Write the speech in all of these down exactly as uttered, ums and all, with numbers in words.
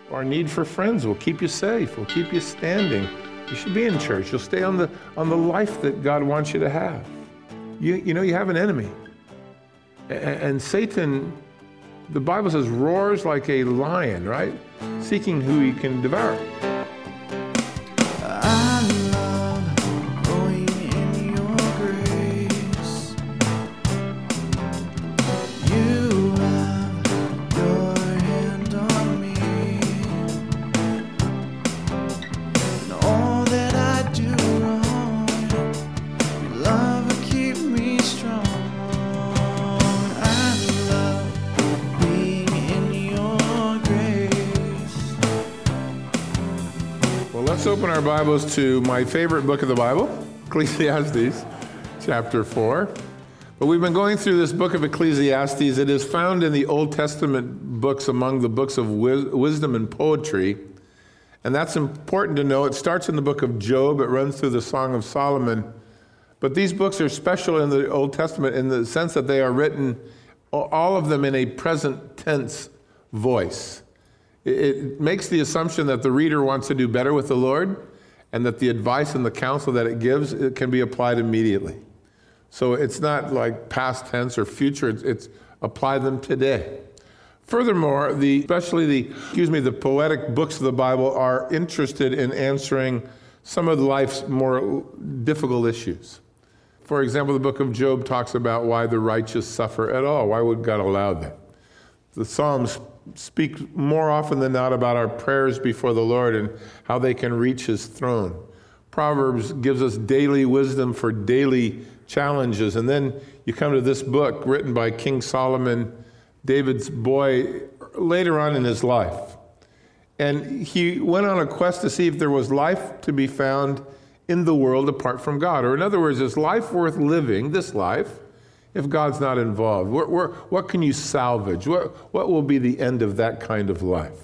Our need for friends will keep you safe, will keep you standing. You should be in church. You'll stay on the on the life that God wants you to have. You, you know, you have an enemy. And, and Satan, the Bible says, roars like a lion, right? Seeking who he can devour. Let's open our Bibles to my favorite book of the Bible, Ecclesiastes, chapter four. But we've been going through this book of Ecclesiastes. It is found in the Old Testament books among the books of wis- wisdom and poetry. And that's important to know. It starts in the book of Job. It runs through the Song of Solomon. But these books are special in the Old Testament in the sense that they are written, all of them in a present tense voice. It makes the assumption that the reader wants to do better with the Lord and that the advice and the counsel that it gives, it can be applied immediately. So it's not like past tense or future, it's, it's apply them today. Furthermore, the, especially the, excuse me, the poetic books of the Bible are interested in answering some of life's more difficult issues. For example, the book of Job talks about why the righteous suffer at all. Why would God allow that? The Psalms speak more often than not about our prayers before the Lord and how they can reach his throne. Proverbs gives us daily wisdom for daily challenges. And then you come to this book written by King Solomon, David's boy, later on in his life. And he went on a quest to see if there was life to be found in the world apart from God. Or in other words, is life worth living, this life, if God's not involved? Where, where, what can you salvage? What, what will be the end of that kind of life?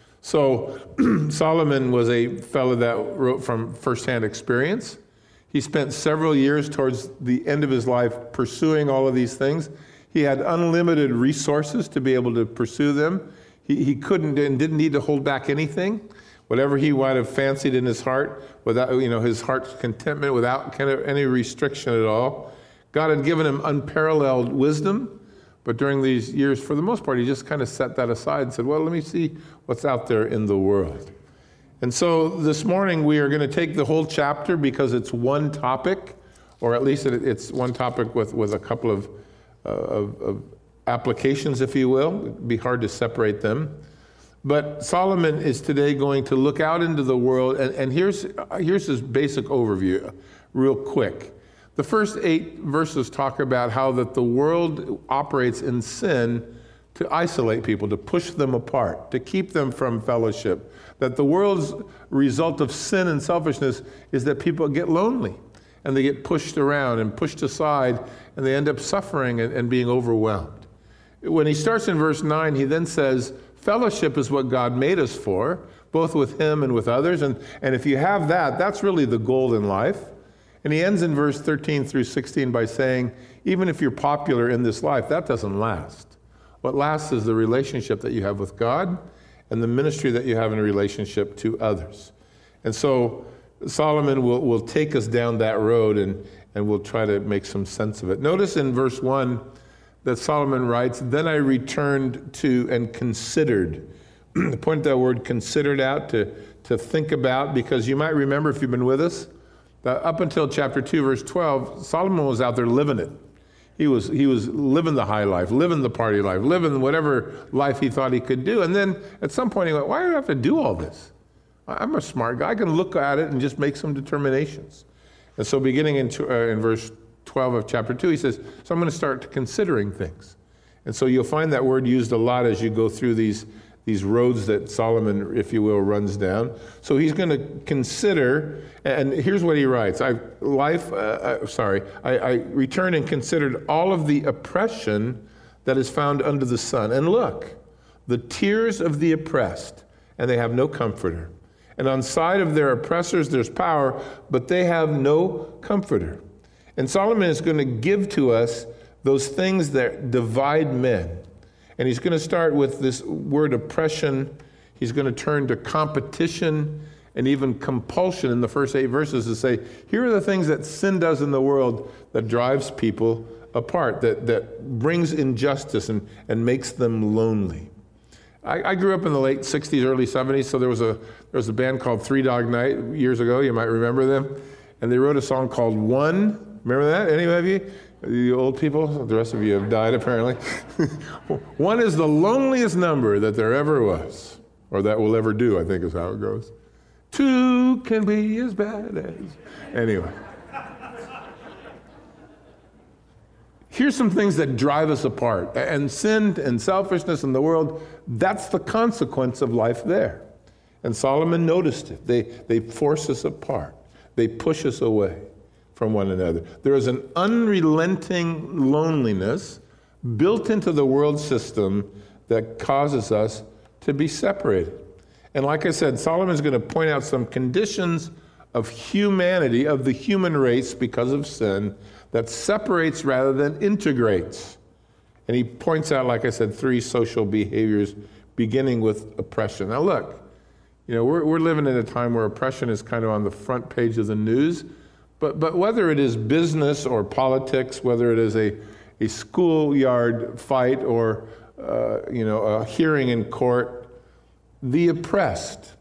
So Solomon was a fellow that wrote from firsthand experience. He spent several years towards the end of his life pursuing all of these things. He had unlimited resources to be able to pursue them. He, he couldn't and didn't need to hold back anything. Whatever he might have fancied in his heart, without, you know, his heart's contentment, without kind of any restriction at all. God had given him unparalleled wisdom, but during these years, for the most part, he just kind of set that aside and said, well, let me see what's out there in the world. And so this morning, we are going to take the whole chapter because it's one topic, or at least it's one topic with, with a couple of, uh, of, of applications, if you will. It'd be hard to separate them. But Solomon is today going to look out into the world, and, and here's, here's his basic overview, real quick. The first eight verses talk about how that the world operates in sin to isolate people, to push them apart, to keep them from fellowship. That the world's result of sin and selfishness is that people get lonely and they get pushed around and pushed aside and they end up suffering and, and being overwhelmed. When he starts in verse nine, he then says, fellowship is what God made us for, both with him and with others. And, and if you have that, that's really the goal in life. And he ends in verse thirteen through sixteen by saying, even if you're popular in this life, that doesn't last. What lasts is the relationship that you have with God and the ministry that you have in a relationship to others. And so Solomon will, will take us down that road and, and we'll try to make some sense of it. Notice in verse one that Solomon writes, then I returned to and considered. Point that word considered out, to, to think about, because you might remember if you've been with us, that up until chapter two, verse twelve, Solomon was out there living it. He was he was living the high life, living the party life, living whatever life he thought he could do. And then at some point he went, why do I have to do all this? I'm a smart guy. I can look at it and just make some determinations. And so beginning in, uh, in verse twelve of chapter two, he says, so I'm going to start considering things. And so you'll find that word used a lot as you go through these these roads that Solomon, if you will, runs down. So he's going to consider, and here's what he writes. I life, uh, uh, sorry, I, I returned and considered all of the oppression that is found under the sun. And look, the tears of the oppressed, and they have no comforter. And on side of their oppressors there's power, but they have no comforter. And Solomon is going to give to us those things that divide men. And he's going to start with this word oppression. He's going to turn to competition and even compulsion in the first eight verses to say, here are the things that sin does in the world that drives people apart, that, that brings injustice and, and makes them lonely. I, I grew up in the late sixties, early seventies, so there was a there was a band called Three Dog Night years ago. You might remember them. And they wrote a song called One. Remember that? Any of you? The old people? The rest of you have died, apparently. One is the loneliest number that there ever was, or that will ever do, I think is how it goes. Two can be as bad as... Anyway. Here's some things that drive us apart. And sin and selfishness in the world, that's the consequence of life there. And Solomon noticed it. They, they force us apart. They push us away from one another. There is an unrelenting loneliness built into the world system that causes us to be separated. And like I said, Solomon's going to point out some conditions of humanity, of the human race because of sin, that separates rather than integrates. And he points out, like I said, three social behaviors beginning with oppression. Now look, you know, we're, we're living in a time where oppression is kind of on the front page of the news, but, but whether it is business or politics, whether it is a, a schoolyard fight or, uh, you know, a hearing in court, the oppressed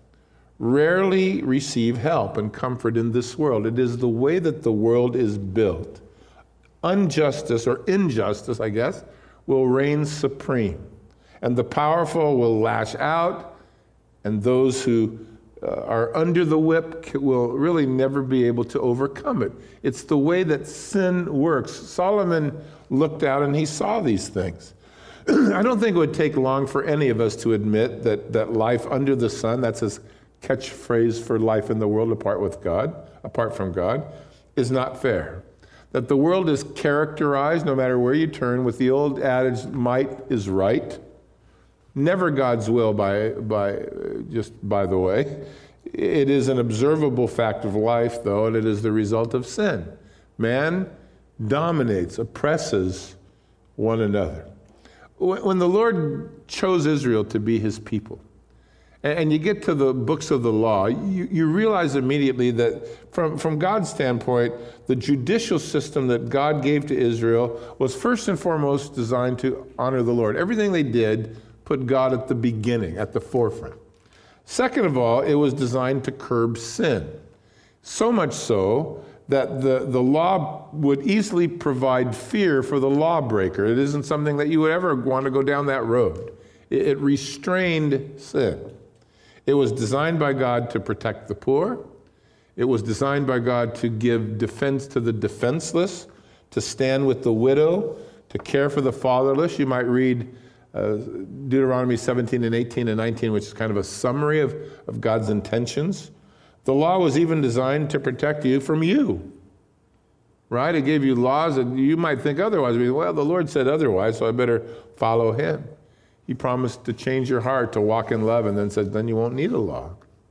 rarely receive help and comfort in this world. It is the way that the world is built. Injustice, or injustice, I guess, will reign supreme. And the powerful will lash out, and those who uh, are under the whip will really never be able to overcome it. It's the way that sin works. Solomon looked out and he saw these things. I don't think it would take long for any of us to admit that, that life under the sun, that's his catchphrase for life in the world apart with God, apart from God, is not fair. That the world is characterized, no matter where you turn, with the old adage, might is right. Never God's will by, by just by the way. It is an observable fact of life, though, and it is the result of sin. Man dominates, oppresses one another. When the Lord chose Israel to be his people, and you get to the books of the law, you, you realize immediately that from, from God's standpoint, the judicial system that God gave to Israel was first and foremost designed to honor the Lord. Everything they did put God at the beginning, at the forefront. Second of all, it was designed to curb sin. So much so that the, the law would easily provide fear for the lawbreaker. It isn't something that you would ever want to go down that road. It, it restrained sin. It was designed by God to protect the poor. It was designed by God to give defense to the defenseless, to stand with the widow, to care for the fatherless. You might read uh, Deuteronomy seventeen and eighteen and nineteen, which is kind of a summary of, of God's intentions. The law was even designed to protect you from you, right? It gave you laws, and you might think otherwise. Well, the Lord said otherwise, so I better follow him. He promised to change your heart, to walk in love, and then said, then you won't need a law.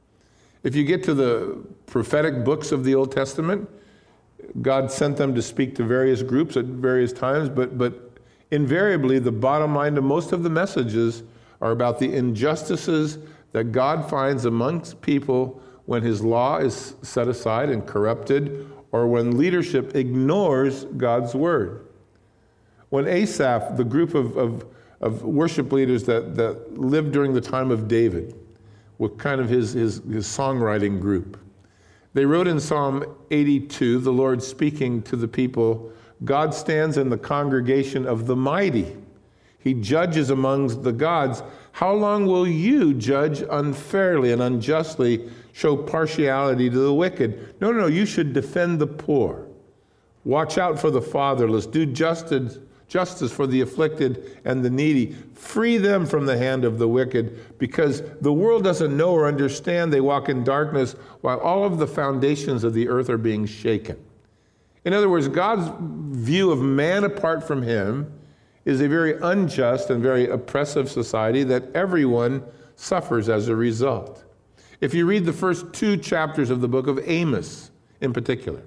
If you get to the prophetic books of the Old Testament, God sent them to speak to various groups at various times, but, but invariably the bottom line to most of the messages are about the injustices that God finds amongst people when his law is set aside and corrupted, or when leadership ignores God's word. When Asaph, the group of, of, of worship leaders that, that lived during the time of David, with kind of his, his, his songwriting group, they wrote in Psalm eighty-two, the Lord speaking to the people, God stands in the congregation of the mighty. He judges amongst the gods. How long will you judge unfairly and unjustly, show partiality to the wicked? No, no, no, you should defend the poor. Watch out for the fatherless. Do justice, justice for the afflicted and the needy. Free them from the hand of the wicked, because the world doesn't know or understand. They walk in darkness while all of the foundations of the earth are being shaken. In other words, God's view of man apart from him is a very unjust and very oppressive society that everyone suffers as a result. If you read the first two chapters of the book of Amos in particular,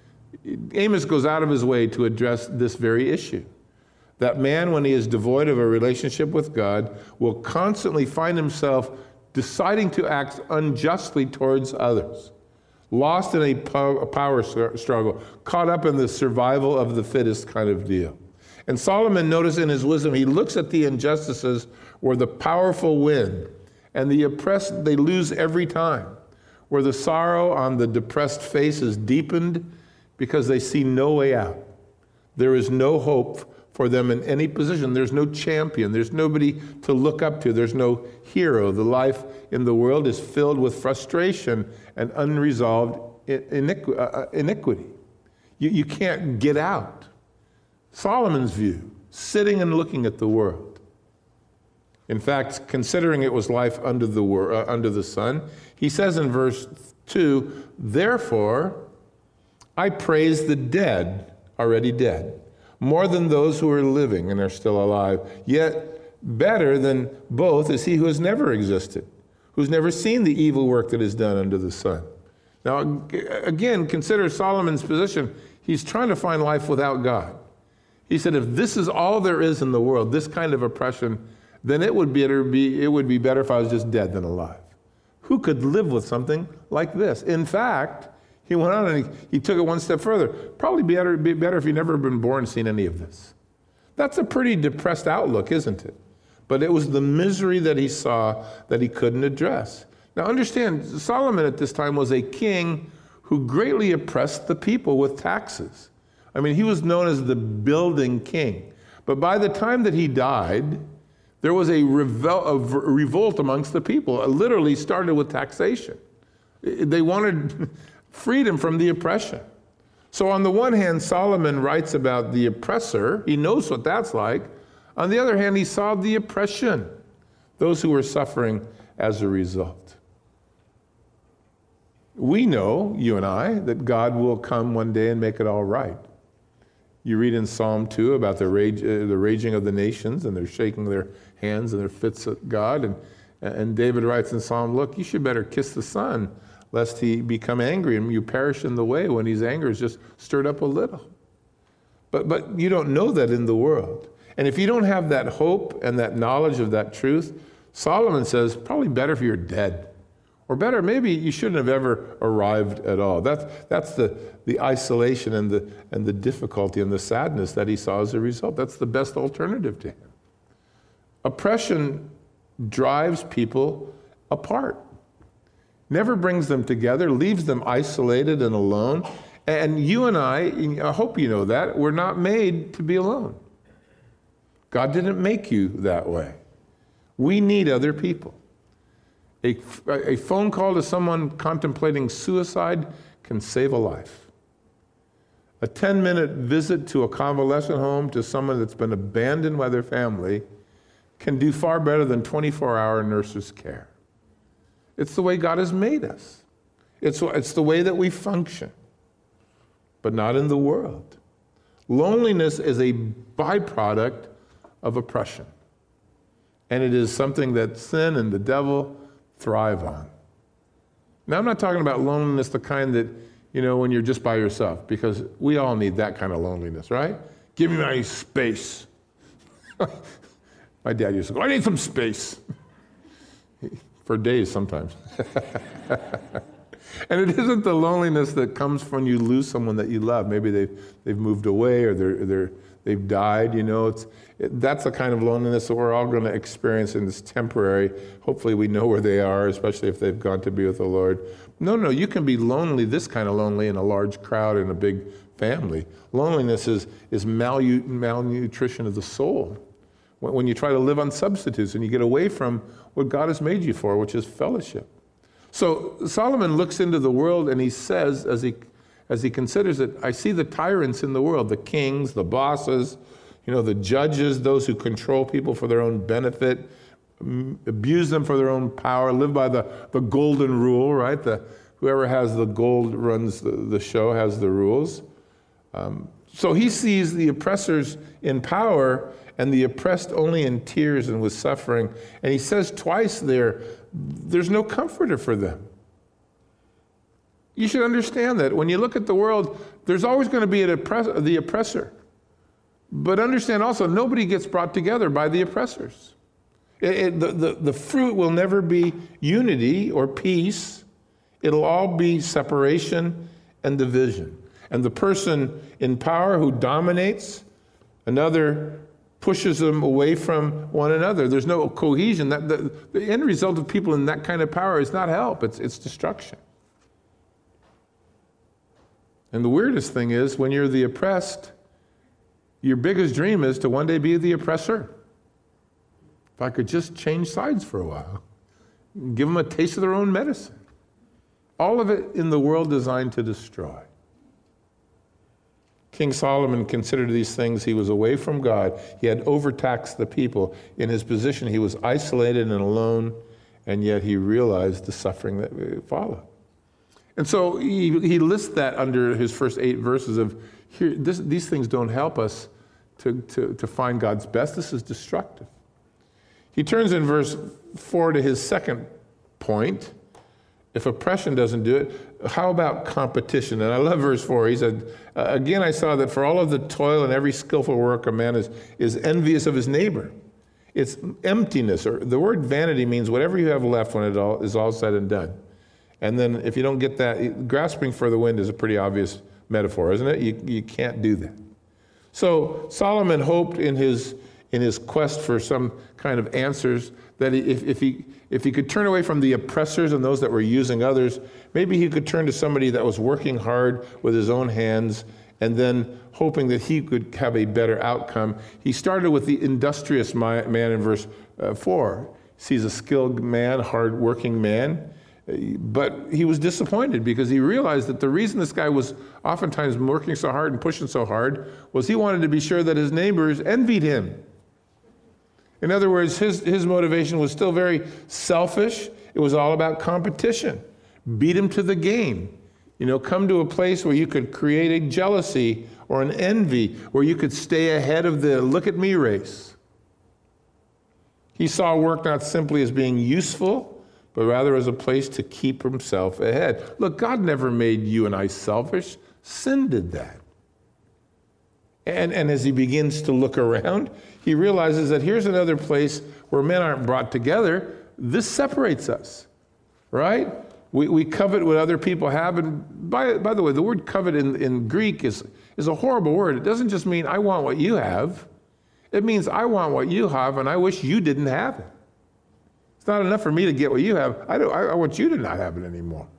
Amos goes out of his way to address this very issue. That man, when he is devoid of a relationship with God, will constantly find himself deciding to act unjustly towards others, lost in a power struggle, caught up in the survival of the fittest kind of deal. And Solomon, notice in his wisdom, he looks at the injustices where the powerful win and the oppressed, they lose every time, where the sorrow on the depressed face is deepened because they see no way out. There is no hope for them in any position. There's no champion. There's nobody to look up to. There's no hero. The life in the world is filled with frustration and unresolved iniqu- uh, iniquity. You, you can't get out. Solomon's view, sitting and looking at the world. In fact, considering it was life under the wor- uh, under the sun, he says in verse two, "Therefore, I praise the dead, already dead, more than those who are living and are still alive. Yet better than both is he who has never existed, who's never seen the evil work that is done under the sun." Now, again, consider Solomon's position. He's trying to find life without God. He said, if this is all there is in the world, this kind of oppression, then it would better be, it would be better if I was just dead than alive. Who could live with something like this? In fact, he went on and he, he took it one step further. Probably better, be better if you'd never been born and seen any of this. That's a pretty depressed outlook, isn't it? But it was the misery that he saw that he couldn't address. Now understand, Solomon at this time was a king who greatly oppressed the people with taxes. I mean, he was known as the building king. But by the time that he died, there was a, revel- a revolt amongst the people. It literally started with taxation. They wanted freedom from the oppression. So on the one hand, Solomon writes about the oppressor. He knows what that's like. On the other hand, he saw the oppression, those who were suffering as a result. We know, you and I, that God will come one day and make it all right. You read in Psalm two about the, rage, uh, the raging of the nations, and they're shaking their hands and their fits at God. And, and David writes in Psalm, look, you should better kiss the Son, lest he become angry and you perish in the way when his anger is just stirred up a little. But, but you don't know that in the world. And if you don't have that hope and that knowledge of that truth, Solomon says, probably better if you're dead. Or better, maybe you shouldn't have ever arrived at all. That's, that's the, the isolation and the, and the difficulty and the sadness that he saw as a result. That's the best alternative to him. Oppression drives people apart, never brings them together, leaves them isolated and alone. And you and I, I hope you know that, we're not made to be alone. God didn't make you that way. We need other people. A, a phone call to someone contemplating suicide can save a life. A ten-minute visit to a convalescent home to someone that's been abandoned by their family can do far better than twenty-four hour nurse's care. It's the way God has made us. It's, it's the way that we function, but not in the world. Loneliness is a byproduct of oppression, and it is something that sin and the devil thrive on. Now, I'm not talking about loneliness, the kind that, you know, when you're just by yourself, because we all need that kind of loneliness, right? Give me my space. My dad used to go, I need some space. For days sometimes. And it isn't the loneliness that comes when you lose someone that you love. Maybe they've, they've moved away or they're, they're, they've died, you know. It's, it, that's the kind of loneliness that we're all going to experience in this temporary. Hopefully we know where they are, especially if they've gone to be with the Lord. No, no, you can be lonely, this kind of lonely, in a large crowd, in a big family. Loneliness is, is malu- malnutrition of the soul. When, when you try to live on substitutes and you get away from what God has made you for, which is fellowship. So Solomon looks into the world and he says, as he as he considers it, I see the tyrants in the world, the kings, the bosses, you know, the judges, those who control people for their own benefit, abuse them for their own power, live by the, the golden rule, right? The, whoever has the gold runs the, the show, has the rules. Um, so he sees the oppressors in power and the oppressed only in tears and with suffering. And he says twice there, there's no comforter for them. You should understand that. When you look at the world, there's always going to be an oppress- the oppressor. But understand also, nobody gets brought together by the oppressors. It, it, the, the, the fruit will never be unity or peace. It'll all be separation and division. And the person in power who dominates another pushes them away from one another. There's no cohesion. That, the, the end result of people in that kind of power is not help, it's, it's destruction. And the weirdest thing is, when you're the oppressed, your biggest dream is to one day be the oppressor. If I could just change sides for a while, give them a taste of their own medicine. All of it in the world designed to destroy. King Solomon considered these things. He was away from God. He had overtaxed the people. In his position, he was isolated and alone, and yet he realized the suffering that followed. And so he, he lists that under his first eight verses of, here, this, these things don't help us to, to, to find God's best. This is destructive. He turns in verse four to his second point. If oppression doesn't do it, how about competition? And I love verse four. He said, again, I saw that for all of the toil and every skillful work, a man is, is envious of his neighbor. It's emptiness, or the word vanity means whatever you have left when it all is all said and done. And then if you don't get that, grasping for the wind is a pretty obvious metaphor, isn't it? You, you can't do that. So Solomon hoped in his in his quest for some kind of answers that if, if he if he could turn away from the oppressors and those that were using others, maybe he could turn to somebody that was working hard with his own hands, and then hoping that he could have a better outcome. He started with the industrious man in verse uh, four. He sees a skilled man, hard-working man, but he was disappointed because he realized that the reason this guy was oftentimes working so hard and pushing so hard was he wanted to be sure that his neighbors envied him. In other words, his, his motivation was still very selfish. It was all about competition. Beat him to the game. You know, come to a place where you could create a jealousy or an envy, where you could stay ahead of the look at me race. He saw work not simply as being useful, but rather as a place to keep himself ahead. Look, God never made you and I selfish. Sin did that. And, and as he begins to look around, he realizes that here's another place where men aren't brought together. This separates us, right? We, we covet what other people have. And by, by the way, the word covet in, in Greek is, is a horrible word. It doesn't just mean I want what you have. It means I want what you have, and I wish you didn't have it. It's not enough for me to get what you have. I, don't, I, I want you to not have it anymore.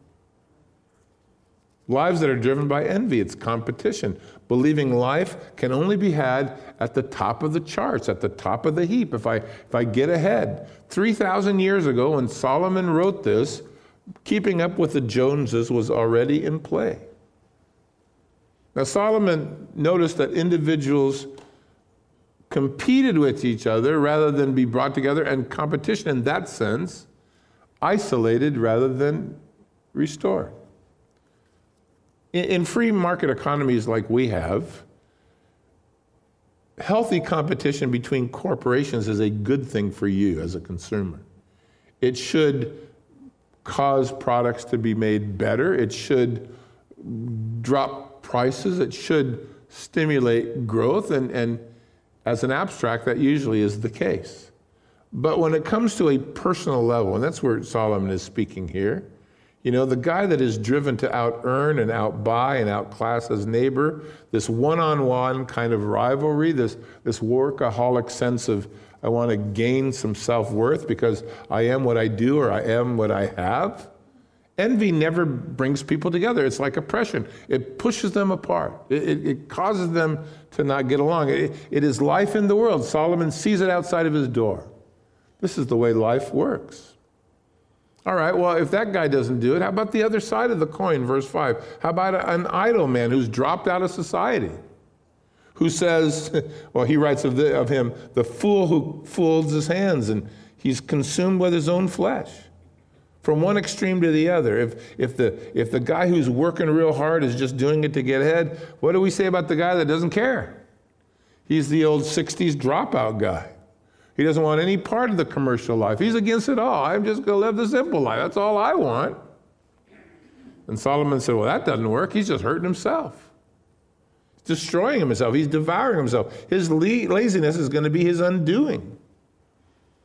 Lives that are driven by envy, it's competition. Believing life can only be had at the top of the charts, at the top of the heap, if I, if I get ahead. three thousand years ago, when Solomon wrote this, keeping up with the Joneses was already in play. Now, Solomon noticed that individuals competed with each other rather than be brought together, and competition in that sense isolated rather than restored. In free market economies like we have, healthy competition between corporations is a good thing for you as a consumer. It should cause products to be made better. It should drop prices. It should stimulate growth. And, and as an abstract, that usually is the case. But when it comes to a personal level, and that's where Solomon is speaking here, you know, the guy that is driven to out-earn and out-buy and outclass his neighbor, this one-on-one kind of rivalry, this, this workaholic sense of, I want to gain some self-worth because I am what I do or I am what I have. Envy never brings people together. It's like oppression. It pushes them apart. It, it, it causes them to not get along. It, it is life in the world. Solomon sees it outside of his door. This is the way life works. All right, well, if that guy doesn't do it, how about the other side of the coin, verse five? How about an idle man who's dropped out of society? Who says, well, he writes of, the, of him, the fool who folds his hands and he's consumed with his own flesh. From one extreme to the other. If, if, the, if the guy who's working real hard is just doing it to get ahead, what do we say about the guy that doesn't care? He's the old sixties dropout guy. He doesn't want any part of the commercial life. He's against it all. I'm just going to live the simple life. That's all I want. And Solomon said, well, that doesn't work. He's just hurting himself. He's destroying himself. He's devouring himself. His laziness is going to be his undoing.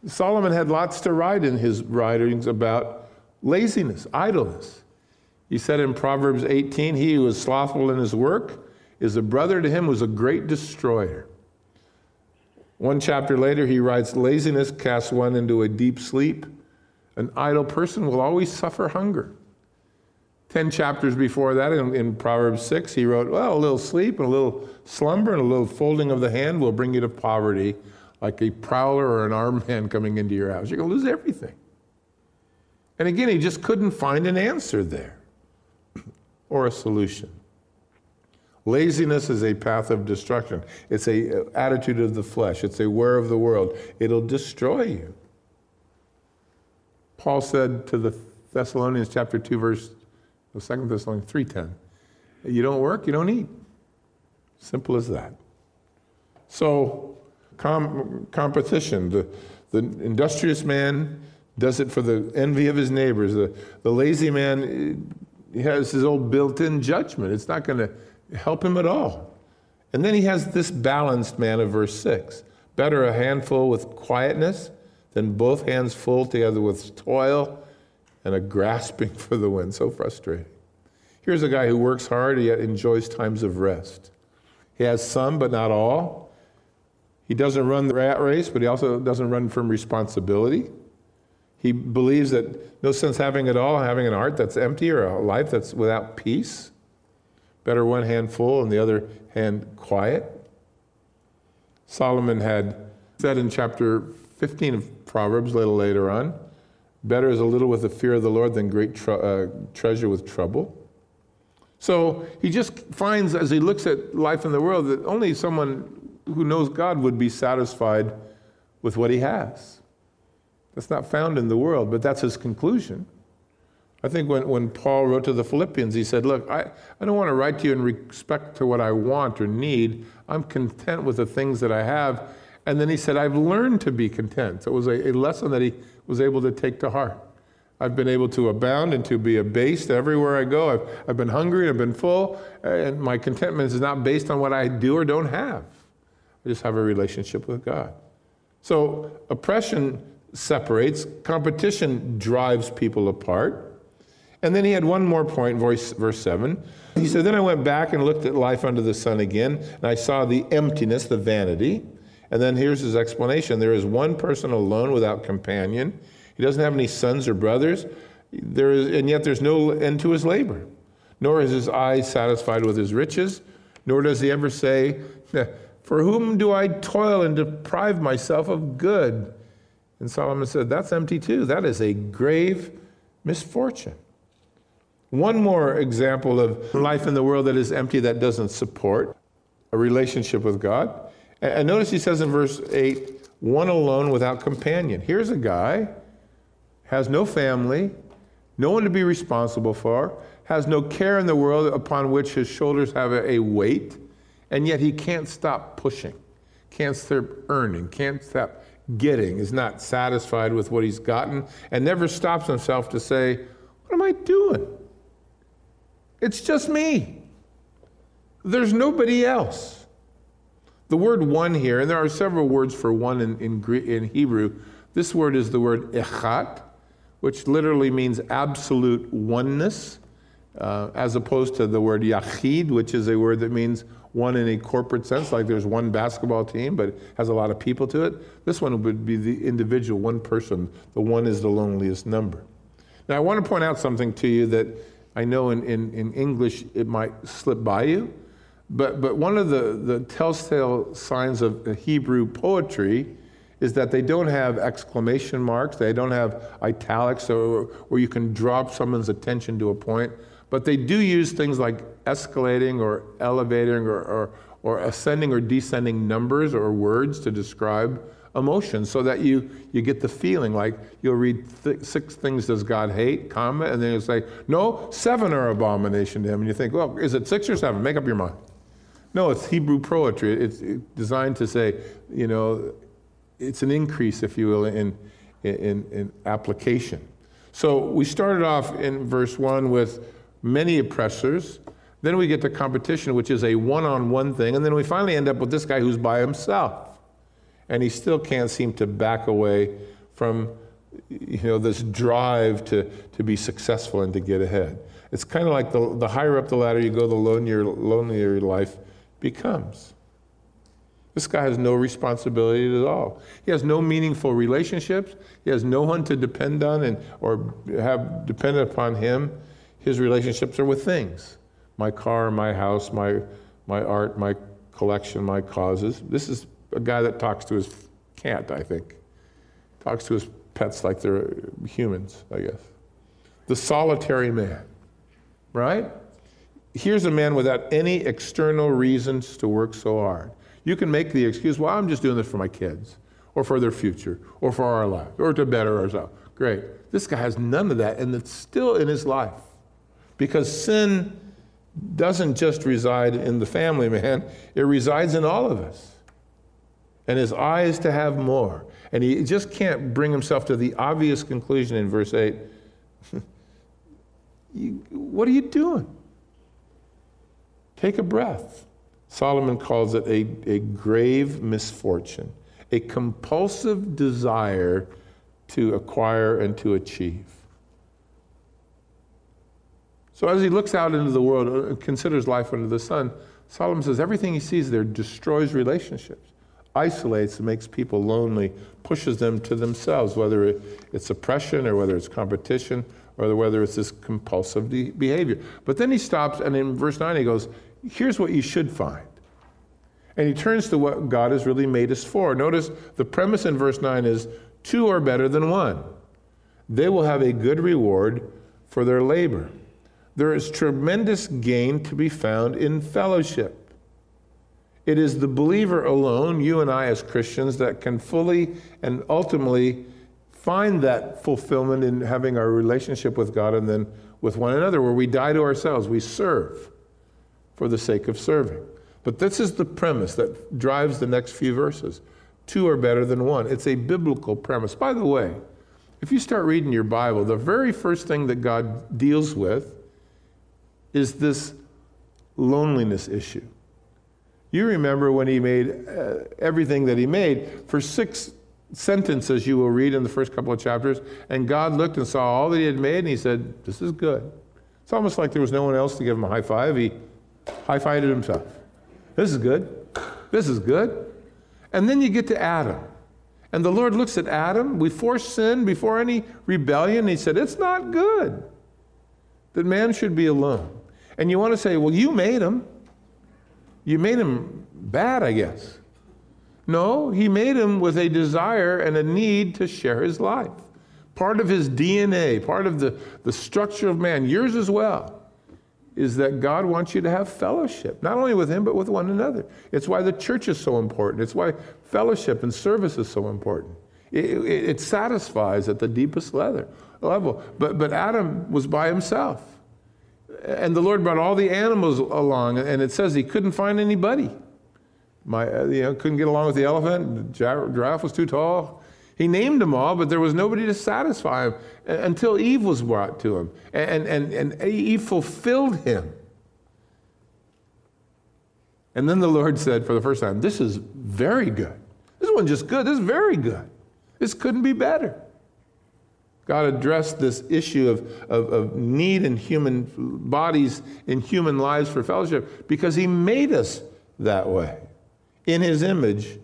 Solomon had lots to write in his writings about laziness, idleness. He said in Proverbs eighteen, he who is slothful in his work is a brother to him who is a great destroyer. One chapter later, he writes, laziness casts one into a deep sleep. An idle person will always suffer hunger. Ten chapters before that, in, in Proverbs six, he wrote, well, a little sleep and a little slumber and a little folding of the hand will bring you to poverty, like a prowler or an armed man coming into your house. You're going to lose everything. And again, he just couldn't find an answer there or a solution. Laziness is a path of destruction. It's an attitude of the flesh. It's a wear of the world. It'll destroy you. Paul said to the Thessalonians chapter two, verse, Second Thessalonians three ten, you don't work, you don't eat. Simple as that. So, com- competition. The, the industrious man does it for the envy of his neighbors. The, the lazy man he has his old built-in judgment. It's not going to help him at all. And then he has this balanced man of verse six. Better a handful with quietness than both hands full together with toil and a grasping for the wind. So frustrating. Here's a guy who works hard, yet enjoys times of rest. He has some, but not all. He doesn't run the rat race, but he also doesn't run from responsibility. He believes that no sense having it all, having an heart that's empty or a life that's without peace. Better one hand full and the other hand quiet. Solomon had said in chapter fifteen of Proverbs, a little later on, better is a little with the fear of the Lord than great tr- uh, treasure with trouble. So he just finds, as he looks at life in the world, that only someone who knows God would be satisfied with what he has. That's not found in the world, but that's his conclusion. I think when, when Paul wrote to the Philippians, he said, look, I, I don't want to write to you in respect to what I want or need. I'm content with the things that I have. And then he said, I've learned to be content. So it was a, a lesson that he was able to take to heart. I've been able to abound and to be abased everywhere I go. I've, I've been hungry, I've been full, and my contentment is not based on what I do or don't have. I just have a relationship with God. So oppression separates, competition drives people apart. And then he had one more point, verse, verse seven. He said, then I went back and looked at life under the sun again, and I saw the emptiness, the vanity. And then here's his explanation. There is one person alone without companion. He doesn't have any sons or brothers, there is, and yet there's no end to his labor. Nor is his eye satisfied with his riches, nor does he ever say, for whom do I toil and deprive myself of good? And Solomon said, that's empty too. That is a grave misfortune. One more example of life in the world that is empty, that doesn't support a relationship with God. And notice he says in verse eight, one alone without companion. Here's a guy, has no family, no one to be responsible for, has no care in the world upon which his shoulders have a weight, and yet he can't stop pushing, can't stop earning, can't stop getting, is not satisfied with what he's gotten, and never stops himself to say, what am I doing? It's just me. There's nobody else. The word one here, and there are several words for one in, in, Greek, in Hebrew. This word is the word echad, which literally means absolute oneness, uh, as opposed to the word yachid, which is a word that means one in a corporate sense, like there's one basketball team, but it has a lot of people to it. This one would be the individual, one person. The one is the loneliest number. Now, I want to point out something to you that I know in, in, in English it might slip by you, but, but one of the, the telltale signs of Hebrew poetry is that they don't have exclamation marks, they don't have italics, or where you can drop someone's attention to a point, but they do use things like escalating or elevating or, or, or ascending or descending numbers or words to describe emotions, so that you, you get the feeling. Like you'll read th- six things does God hate, comma, and then you'll say, no, seven are abomination to him. And you think, well, is it six or seven? Make up your mind. No, it's Hebrew poetry. It's designed to say, you know, it's an increase, if you will, in, in, in application. So we started off in verse one with many oppressors. Then we get to competition, which is a one-on-one thing. And then we finally end up with this guy who's by himself. And he still can't seem to back away from you know this drive to, to be successful and to get ahead. It's kind of like the, the higher up the ladder you go, the lonelier, lonelier your life becomes. This guy has no responsibility at all. He has no meaningful relationships. He has no one to depend on and or have dependent upon him. His relationships are with things. My car, my house, my my art, my collection, my causes. This is a guy that talks to his cat, I think. Talks to his pets like they're humans, I guess. The solitary man, right? Here's a man without any external reasons to work so hard. You can make the excuse, well, I'm just doing this for my kids, or for their future, or for our lives, or to better ourselves. Great. This guy has none of that, and it's still in his life. Because sin doesn't just reside in the family man, it resides in all of us. And his eye is to have more. And he just can't bring himself to the obvious conclusion in verse eight. you, what are you doing? Take a breath. Solomon calls it a, a grave misfortune, a compulsive desire to acquire and to achieve. So as he looks out into the world and considers life under the sun, Solomon says everything he sees there destroys relationships, isolates and makes people lonely, pushes them to themselves, whether it's oppression or whether it's competition or whether it's this compulsive de- behavior. But then he stops, and in verse nine he goes, here's what you should find. And he turns to what God has really made us for. Notice the premise in verse nine is, two are better than one. They will have a good reward for their labor. There is tremendous gain to be found in fellowship. It is the believer alone, you and I as Christians, that can fully and ultimately find that fulfillment in having our relationship with God and then with one another, where we die to ourselves. We serve for the sake of serving. But this is the premise that drives the next few verses. Two are better than one. It's a biblical premise. By the way, if you start reading your Bible, the very first thing that God deals with is this loneliness issue. You remember when he made uh, everything that he made, for six sentences you will read in the first couple of chapters, and God looked and saw all that he had made, and he said, this is good. It's almost like there was no one else to give him a high five. He high-fived it himself. This is good. This is good. And then you get to Adam. And the Lord looks at Adam before sin, before any rebellion, and he said, it's not good that man should be alone. And you want to say, well, you made him. You made him bad, I guess. No, he made him with a desire and a need to share his life. Part of his D N A, part of the, the structure of man, yours as well, is that God wants you to have fellowship, not only with him, but with one another. It's why the church is so important. It's why fellowship and service is so important. It, it, it satisfies at the deepest level. But, but Adam was by himself. And the Lord brought all the animals along, and it says he couldn't find anybody. My, you know, couldn't get along with the elephant. The giraffe was too tall. He named them all, but there was nobody to satisfy him until Eve was brought to him. And, and, and Eve fulfilled him. And then the Lord said for the first time, this is very good. This wasn't just good, this is very good. This couldn't be better. God addressed this issue of, of, of need in human bodies, in human lives for fellowship, because he made us that way. In his image,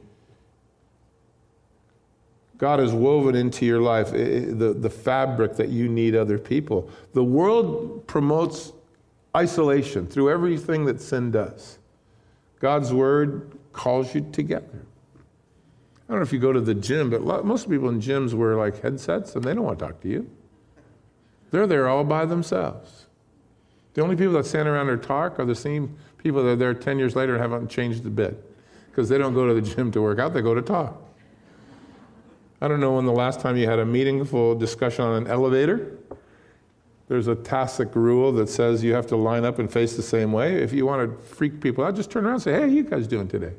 God has woven into your life the, the fabric that you need other people. The world promotes isolation through everything that sin does. God's word calls you together. I don't know if you go to the gym, but most people in gyms wear like headsets and they don't want to talk to you. They're there all by themselves. The only people that stand around or talk are the same people that are there ten years later and haven't changed a bit, because they don't go to the gym to work out, they go to talk. I don't know when the last time you had a meaningful discussion on an elevator. There's a tacit rule that says you have to line up and face the same way. If you want to freak people out, just turn around and say, hey, how you guys doing today?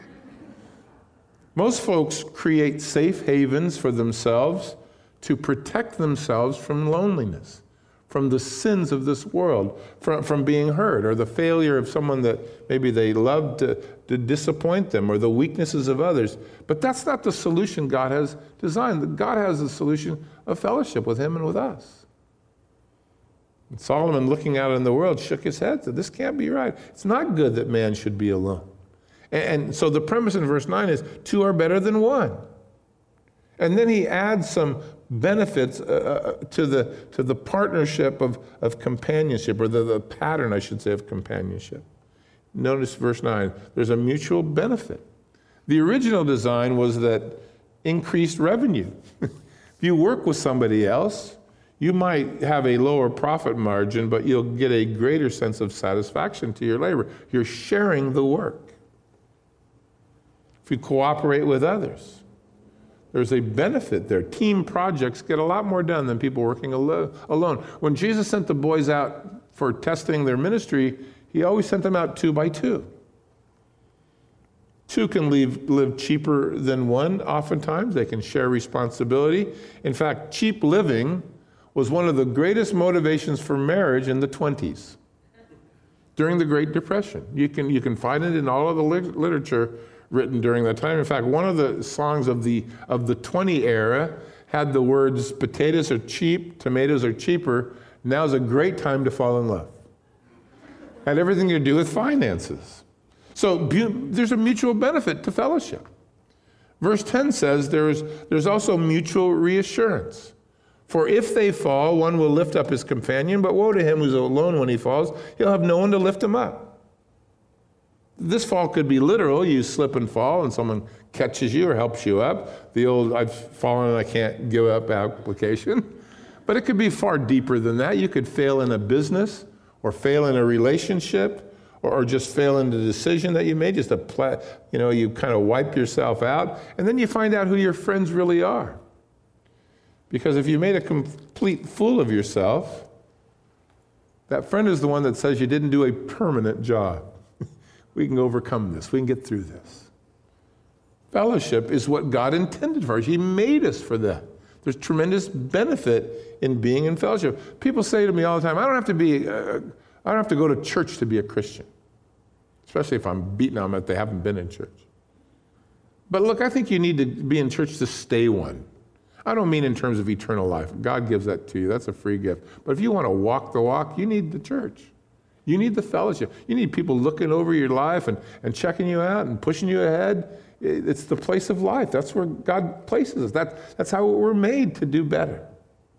Most folks create safe havens for themselves to protect themselves from loneliness, from the sins of this world, from, from being hurt, or the failure of someone that maybe they love to, to disappoint them or the weaknesses of others. But that's not the solution God has designed. God has the solution of fellowship with him and with us. And Solomon, looking out in the world, shook his head, said, this can't be right. It's not good that man should be alone. And so the premise in verse nine is, two are better than one. And then he adds some benefits uh, to the to the partnership of, of companionship, or the, the pattern, I should say, of companionship. Notice verse nine, there's a mutual benefit. The original design was that increased revenue. If you work with somebody else, you might have a lower profit margin, but you'll get a greater sense of satisfaction to your labor. You're sharing the work. If you cooperate with others, there's a benefit there. Team projects get a lot more done than people working alo- alone. When Jesus sent the boys out for testing their ministry, he always sent them out two by two. Two can leave, live cheaper than one oftentimes. They can share responsibility. In fact, cheap living was one of the greatest motivations for marriage in the twenties, during the Great Depression. You can, you can find it in all of the lit- literature written during that time. In fact, one of the songs of the of the twenty era had the words, potatoes are cheap, tomatoes are cheaper, now's a great time to fall in love. Had everything to do with finances. So bu- there's a mutual benefit to fellowship. Verse ten says there's, there's also mutual reassurance. For if they fall, one will lift up his companion, but woe to him who's alone when he falls. He'll have no one to lift him up. This fall could be literal. You slip and fall and someone catches you or helps you up. The old I've fallen and I can't give up application. But it could be far deeper than that. You could fail in a business or fail in a relationship or, or just fail in the decision that you made. Just a, pla- you know, you kind of wipe yourself out. And then you find out who your friends really are. Because if you made a complete fool of yourself, that friend is the one that says you didn't do a permanent job. We can overcome this. We can get through this. Fellowship is what God intended for us. He made us for that. There's tremendous benefit in being in fellowship. People say to me all the time, I don't have to be, uh, I don't have to go to church to be a Christian. Especially if I'm beating them if they haven't been in church. But look, I think you need to be in church to stay one. I don't mean in terms of eternal life. God gives that to you. That's a free gift. But if you want to walk the walk, you need the church. You need the fellowship. You need people looking over your life and, and checking you out and pushing you ahead. It's the place of life. That's where God places us. That, that's how we're made to do better.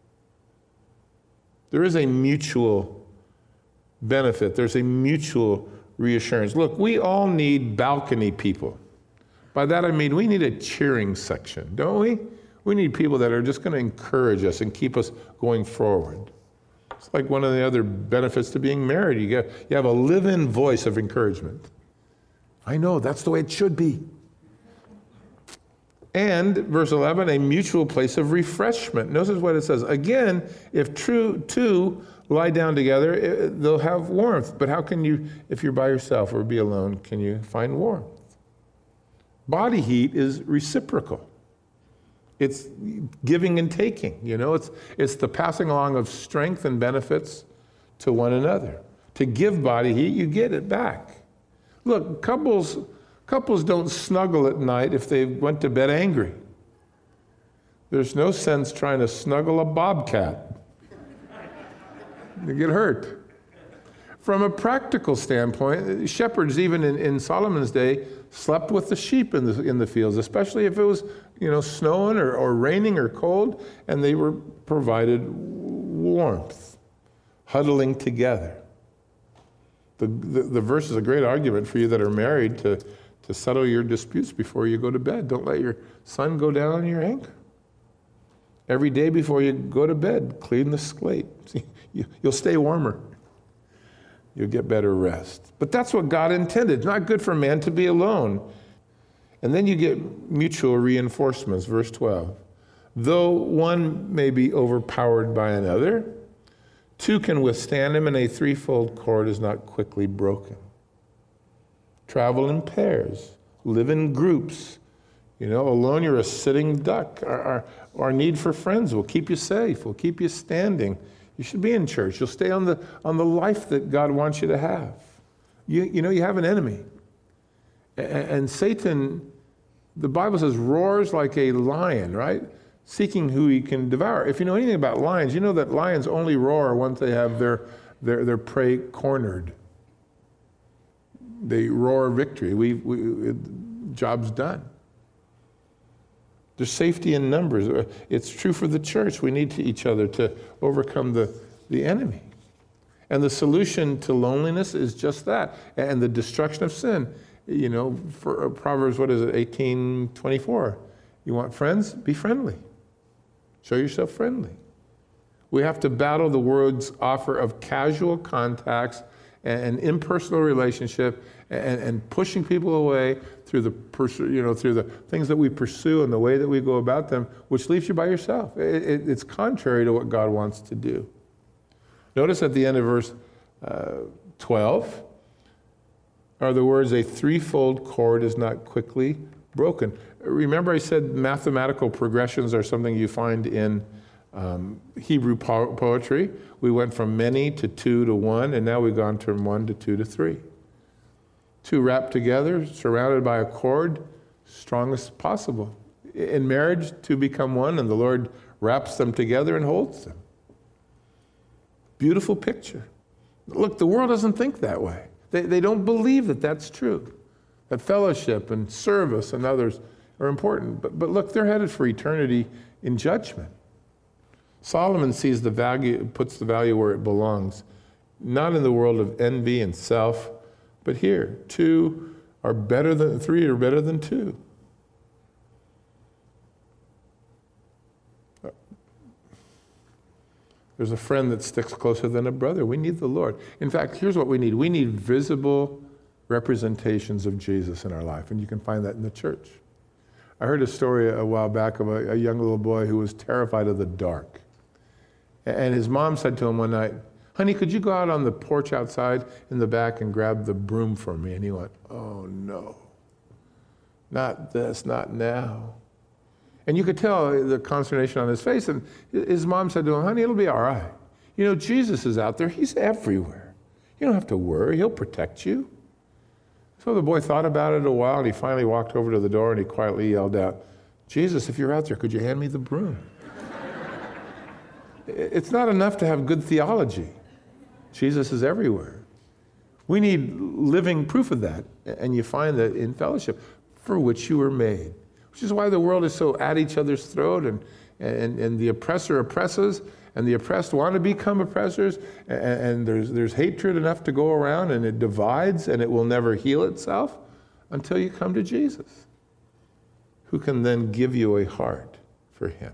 There is a mutual benefit. There's a mutual reassurance. Look, we all need balcony people. By that I mean we need a cheering section, don't we? We need people that are just going to encourage us and keep us going forward. It's like one of the other benefits to being married. You get, you have a live-in voice of encouragement. I know, that's the way it should be. And, verse eleven, a mutual place of refreshment. Notice what it says. Again, if true two lie down together, it, they'll have warmth. But how can you, if you're by yourself or be alone, can you find warmth? Body heat is reciprocal. It's giving and taking, you know. It's it's the passing along of strength and benefits to one another. To give body heat, you get it back. Look, couples couples don't snuggle at night if they went to bed angry. There's no sense trying to snuggle a bobcat. You get hurt. From a practical standpoint, shepherds, even in, in Solomon's day, slept with the sheep in the in the fields, especially if it was, you know, snowing or, or raining or cold, and they were provided warmth, huddling together. The, the, the verse is a great argument for you that are married to, to settle your disputes before you go to bed. Don't let your sun go down on your anger. Every day before you go to bed, clean the slate. You, you'll stay warmer. You'll get better rest. But that's what God intended. It's not good for man to be alone. And then you get mutual reinforcements, verse twelve. Though one may be overpowered by another, two can withstand him, and a threefold cord is not quickly broken. Travel in pairs, live in groups. You know, alone you're a sitting duck. Our, our, our need for friends will keep you safe, will keep you standing. You should be in church. You'll stay on the on the life that God wants you to have. You, you know, you have an enemy. And Satan, the Bible says, roars like a lion, right? Seeking who he can devour. If you know anything about lions, you know that lions only roar once they have their, their, their prey cornered. They roar victory. We, we, job's done. There's safety in numbers. It's true for the church. We need to each other to overcome the, the enemy. And the solution to loneliness is just that. And the destruction of sin. You know, for Proverbs, what is it, eighteen twenty-four. You want friends? Be friendly. Show yourself friendly. We have to battle the world's offer of casual contacts and impersonal relationship and, and pushing people away through the pers- you know through the things that we pursue and the way that we go about them, which leaves you by yourself. It, it, it's contrary to what God wants to do. Notice at the end of verse uh, twelve are the words, a threefold cord is not quickly broken. Remember I said mathematical progressions are something you find in um, Hebrew po- poetry. We went from many to two to one, and now we've gone from one to two to three. Two wrapped together, surrounded by a cord, strong as possible. In marriage, two become one, and the Lord wraps them together and holds them. Beautiful picture. Look, the world doesn't think that way. They, they don't believe that that's true, that fellowship and service and others are important. But, but look, they're headed for eternity in judgment. Solomon sees the value, puts the value where it belongs, not in the world of envy and self, but here. Two are better than, three are better than two. There's a friend that sticks closer than a brother. We need the Lord. In fact, here's what we need. We need visible representations of Jesus in our life, and you can find that in the church. I heard a story a while back of a, a young little boy who was terrified of the dark. And his mom said to him one night, honey, could you go out on the porch outside in the back and grab the broom for me? And he went, oh no, not this, not now. And you could tell the consternation on his face. And his mom said to him, honey, it'll be all right. You know, Jesus is out there. He's everywhere. You don't have to worry. He'll protect you. So the boy thought about it a while, and he finally walked over to the door, and he quietly yelled out, Jesus, if you're out there, could you hand me the broom? It's not enough to have good theology. Jesus is everywhere. We need living proof of that, and you find that in fellowship, for which you were made. Which is why the world is so at each other's throat, and, and, and the oppressor oppresses, and the oppressed want to become oppressors, and, and there's, there's hatred enough to go around, and it divides, and it will never heal itself until you come to Jesus, who can then give you a heart for him.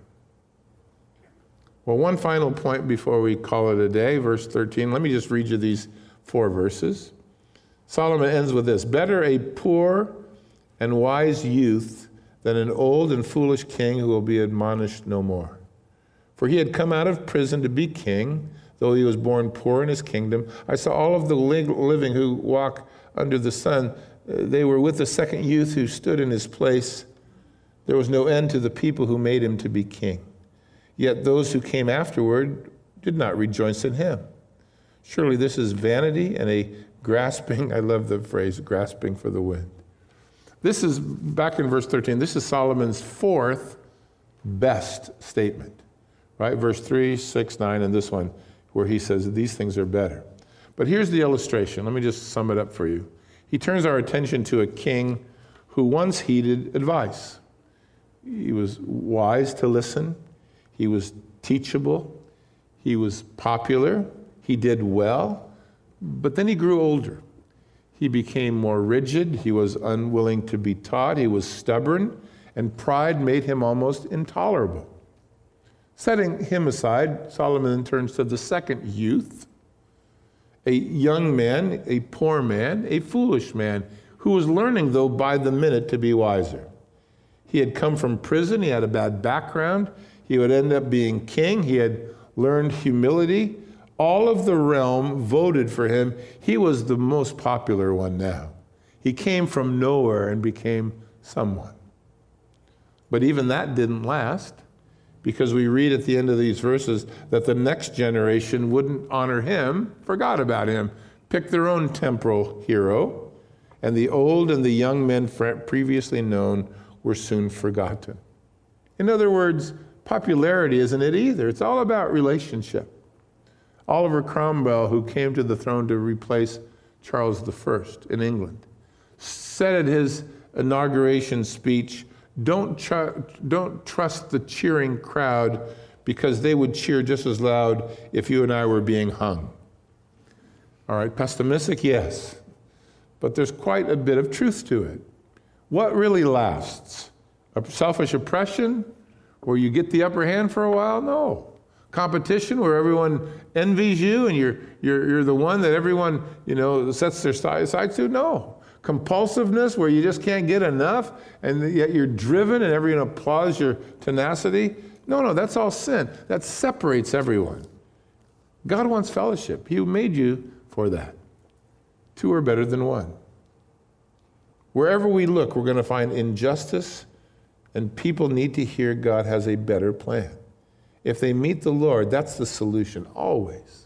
Well, one final point before we call it a day, verse thirteen. Let me just read you these four verses. Solomon ends with this, better a poor and wise youth than an old and foolish king who will be admonished no more. For he had come out of prison to be king, though he was born poor in his kingdom. I saw all of the living who walk under the sun. They were with the second youth who stood in his place. There was no end to the people who made him to be king. Yet those who came afterward did not rejoice in him. Surely this is vanity and a grasping, I love the phrase, grasping for the wind. This is, back in verse thirteen, this is Solomon's fourth best statement, right? Verse three, six, nine, and this one where he says these things are better. But here's the illustration. Let me just sum it up for you. He turns our attention to a king who once heeded advice. He was wise to listen. He was teachable. He was popular. He did well. But then he grew older. He became more rigid. He was unwilling to be taught. He was stubborn, and pride made him almost intolerable. Setting him aside, Solomon turns to the second youth, a young man, a poor man, a foolish man, who was learning, though, by the minute to be wiser. He had come from prison. He had a bad background. He would end up being king. He had learned humility. All of the realm voted for him. He was the most popular one now. He came from nowhere and became someone. But even that didn't last, because we read at the end of these verses that the next generation wouldn't honor him, forgot about him, picked their own temporal hero, and the old and the young men previously known were soon forgotten. In other words, popularity isn't it either. It's all about relationship. Oliver Cromwell, who came to the throne to replace Charles the First in England, said at his inauguration speech, don't, tr- don't trust the cheering crowd because they would cheer just as loud if you and I were being hung. All right, pessimistic, yes, but there's quite a bit of truth to it. What really lasts? A selfish oppression where you get the upper hand for a while? No. Competition where everyone envies you and you're, you're, you're the one that everyone, you know, sets their sights to? No. Compulsiveness where you just can't get enough and yet you're driven and everyone applauds your tenacity? No, no, that's all sin. That separates everyone. God wants fellowship. He made you for that. Two are better than one. Wherever we look, we're going to find injustice, and people need to hear God has a better plan. If they meet the Lord, that's the solution, always.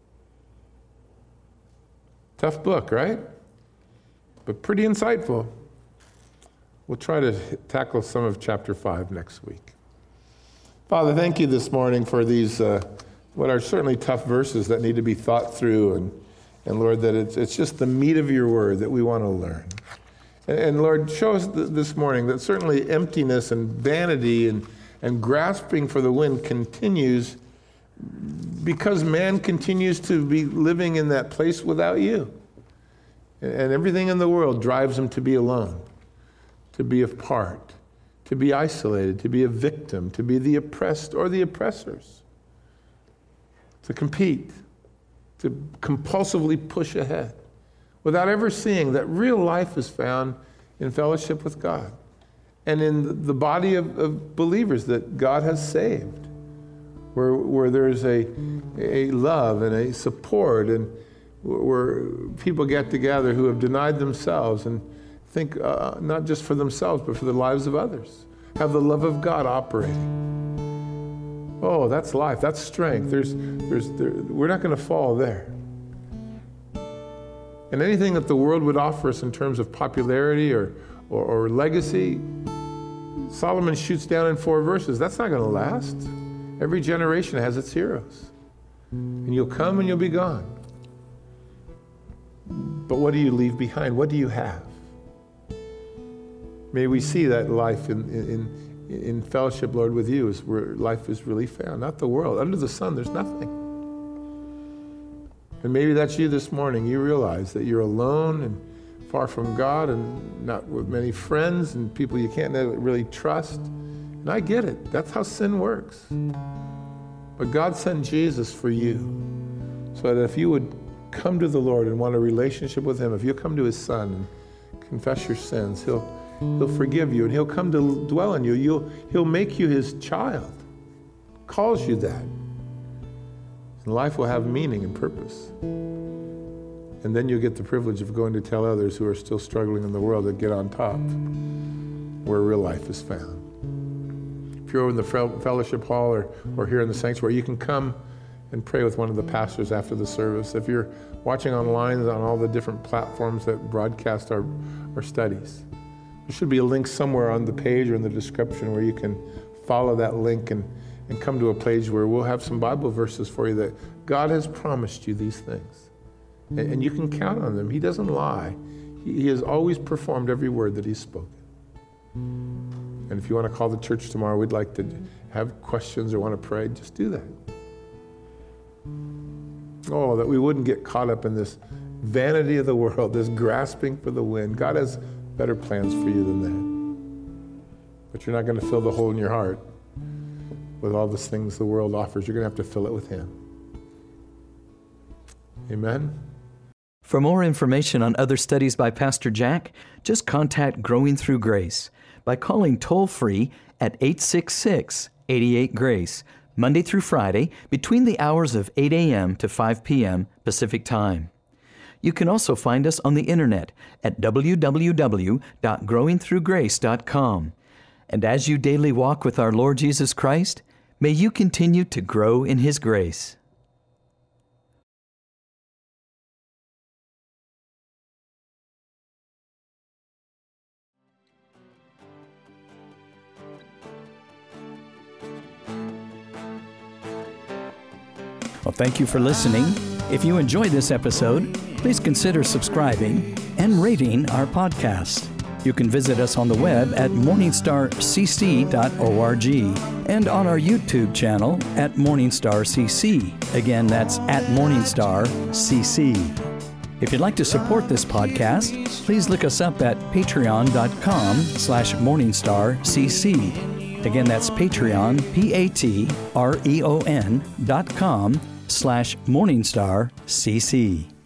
Tough book, right? But pretty insightful. We'll try to tackle some of chapter five next week. Father, thank you this morning for these, uh, what are certainly tough verses that need to be thought through. And, and Lord, that it's, it's just the meat of your word that we want to learn. And, and Lord, show us th- this morning that certainly emptiness and vanity and, and grasping for the wind continues because man continues to be living in that place without you. And, and everything in the world drives him to be alone, to be apart, to be isolated, to be a victim, to be the oppressed or the oppressors, to compete, to compulsively push ahead, without ever seeing that real life is found in fellowship with God and in the body of, of believers that God has saved, where, where there's a, a love and a support, and where people get together who have denied themselves and think uh, not just for themselves, but for the lives of others. Have the love of God operating. Oh, that's life. That's strength. There's, there's, there, we're not going to fall there. And anything that the world would offer us in terms of popularity or, or, or legacy, Solomon shoots down in four verses. That's not going to last. Every generation has its heroes. And you'll come and you'll be gone. But what do you leave behind? What do you have? May we see that life in, in, in fellowship, Lord, with you is where life is really found, not the world. Under the sun, there's nothing. And maybe that's you this morning. You realize that you're alone and far from God and not with many friends and people you can't really trust. And I get it. That's how sin works. But God sent Jesus for you so that if you would come to the Lord and want a relationship with him, if you come to his Son and confess your sins, he'll He'll forgive you, and he'll come to dwell in you. You'll, he'll make you his child, calls you that. And life will have meaning and purpose. And then you'll get the privilege of going to tell others who are still struggling in the world to get on top where real life is found. If you're in the fellowship hall or, or here in the sanctuary, you can come and pray with one of the pastors after the service. If you're watching online on all the different platforms that broadcast our, our studies, there should be a link somewhere on the page or in the description where you can follow that link and, and come to a page where we'll have some Bible verses for you that God has promised you these things. And, and you can count on them. He doesn't lie. He, he has always performed every word that he's spoken. And if you want to call the church tomorrow, we'd like to have questions or want to pray, just do that. Oh, that we wouldn't get caught up in this vanity of the world, this grasping for the wind. God has better plans for you than that. But you're not going to fill the hole in your heart with all the things the world offers. You're going to have to fill it with him. Amen? For more information on other studies by Pastor Jack, just contact Growing Through Grace by calling toll-free at eight six six, eight eight, GRACE, Monday through Friday, between the hours of eight a.m. to five p.m. Pacific Time. You can also find us on the internet at w w w dot growing through grace dot com. And as you daily walk with our Lord Jesus Christ, may you continue to grow in His grace. Well, thank you for listening. If you enjoyed this episode, please consider subscribing and rating our podcast. You can visit us on the web at morningstar c c dot org and on our YouTube channel at Morningstar C C. Again, that's at Morningstar C C. If you'd like to support this podcast, please look us up at patreon.com slash Morningstar CC. Again, that's Patreon, P-A-T-R-E-O-N dot com slash Morningstar C C.